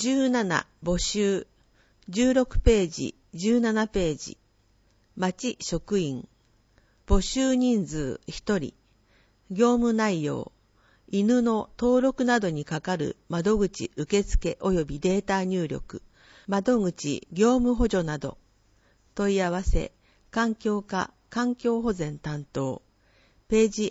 17募集16ページ17ページ町職員募集人数1人業務内容犬の登録などにかかる窓口受付及びデータ入力窓口業務補助など問い合わせ環境課環境保全担当ページ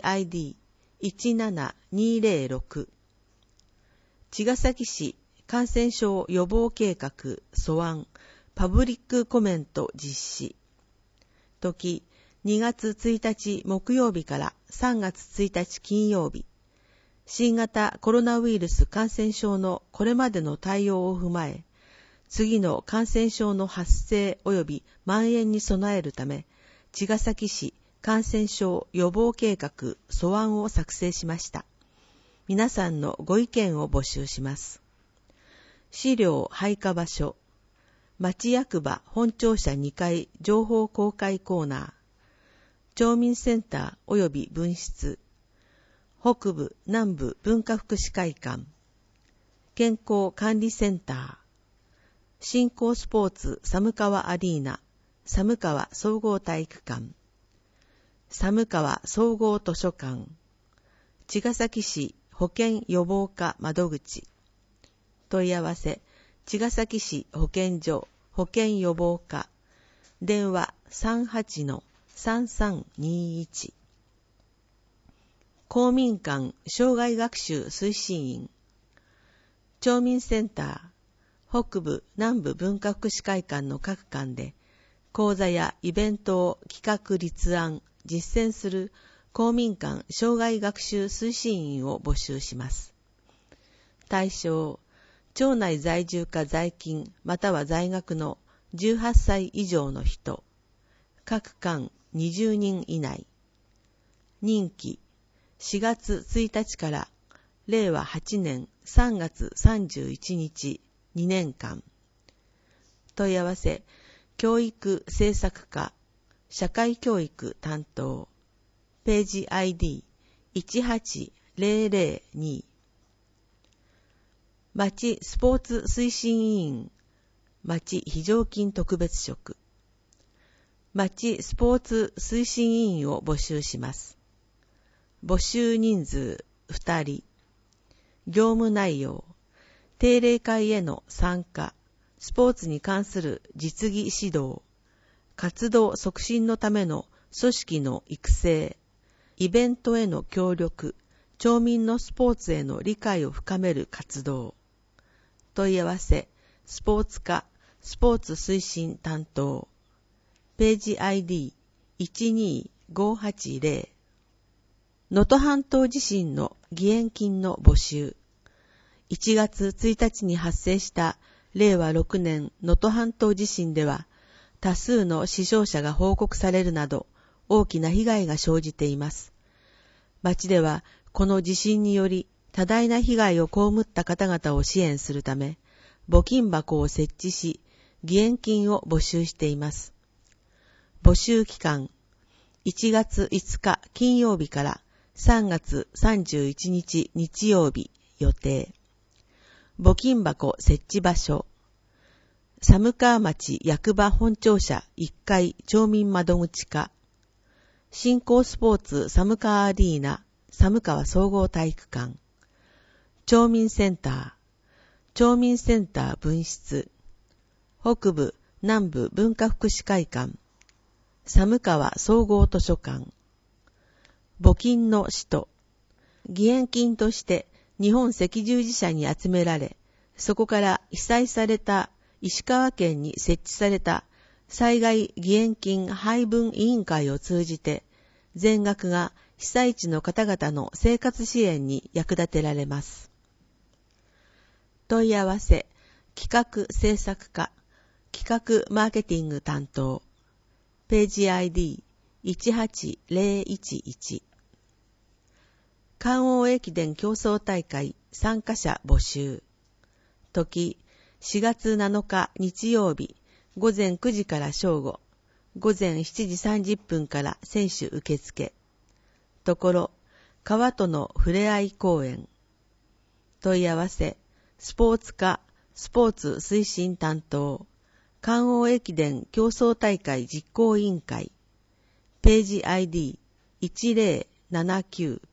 ID17206 茅ヶ崎市感染症予防計画素案パブリックコメント実施時2月1日木曜日から3月1日金曜日新型コロナウイルス感染症のこれまでの対応を踏まえ次の感染症の発生及び蔓延に備えるため茅ヶ崎市感染症予防計画素案を作成しました。皆さんのご意見を募集します。資料配下場所町役場本庁舎2階情報公開コーナー町民センター及び分室北部南部文化福祉会館健康管理センター新興スポーツ寒川アリーナ寒川総合体育館寒川総合図書館茅ヶ崎市保健予防課窓口問い合わせ茅ヶ崎市保健所保健予防課電話 38-3321 公民館障害学習推進員町民センター北部南部文化福祉会館の各館で講座やイベントを企画立案実践する公民館障害学習推進員を募集します。対象町内在住か在勤または在学の18歳以上の人各館20人以内任期4月1日から令和8年3月31日2年間問い合わせ教育政策課社会教育担当ページ ID18002 町スポーツ推進委員町非常勤特別職町スポーツ推進委員を募集します。募集人数2人業務内容定例会への参加スポーツに関する実技指導活動促進のための組織の育成イベントへの協力町民のスポーツへの理解を深める活動問い合わせスポーツ課スポーツ推進担当ページ ID12580 能登半島地震の義援金の募集1月1日に発生した令和6年能登半島地震では多数の死傷者が報告されるなど大きな被害が生じています。町ではこの地震により多大な被害を被った方々を支援するため募金箱を設置し義援金を募集しています。募集期間1月5日金曜日から3月31日日曜日予定募金箱設置場所寒川町役場本庁舎1階町民窓口課新興スポーツ寒川アリーナ寒川総合体育館町民センター分室北部南部文化福祉会館寒川総合図書館募金の使途義援金として日本赤十字社に集められそこから被災された石川県に設置された災害義援金配分委員会を通じて全額が被災地の方々の生活支援に役立てられます。問い合わせ企画制作課企画マーケティング担当ページ ID18011 関央駅伝競争大会参加者募集時4月7日日曜日午前9時から正午午前7時30分から選手受付ところ川とのふれあい公園問い合わせスポーツ課スポーツ推進担当、関央駅伝競争大会実行委員会、ページ ID1079